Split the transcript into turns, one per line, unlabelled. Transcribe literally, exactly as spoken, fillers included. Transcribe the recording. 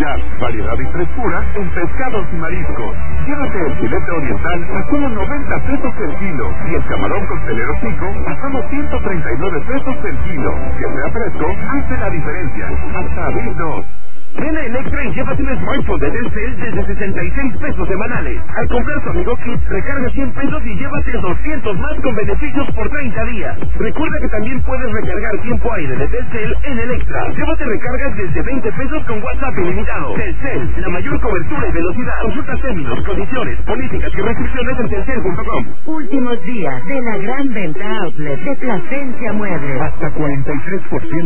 calidad, variedad y frescura en pescados y mariscos. Llévate el filete oriental a solo noventa pesos el kilo y el camarón costelero pico a solo ciento treinta y nueve pesos el kilo. Que sea fresco, hace la diferencia. Hasta abril dos. Ven a Electra y llévate un smartphone de Telcel desde sesenta y seis pesos semanales. Al comprar tu amigo Kit, recarga cien pesos y llévate doscientos más con beneficios por treinta días. Recuerda que también puedes recargar tiempo aire de Telcel en Electra. Llévate recargas desde veinte pesos con WhatsApp ilimitado. Telcel, la mayor cobertura y velocidad. Consulta términos, condiciones, políticas y restricciones en telcel punto com.
Últimos días de la gran venta outlet de Plasencia Muebles.
Hasta cuarenta y tres por ciento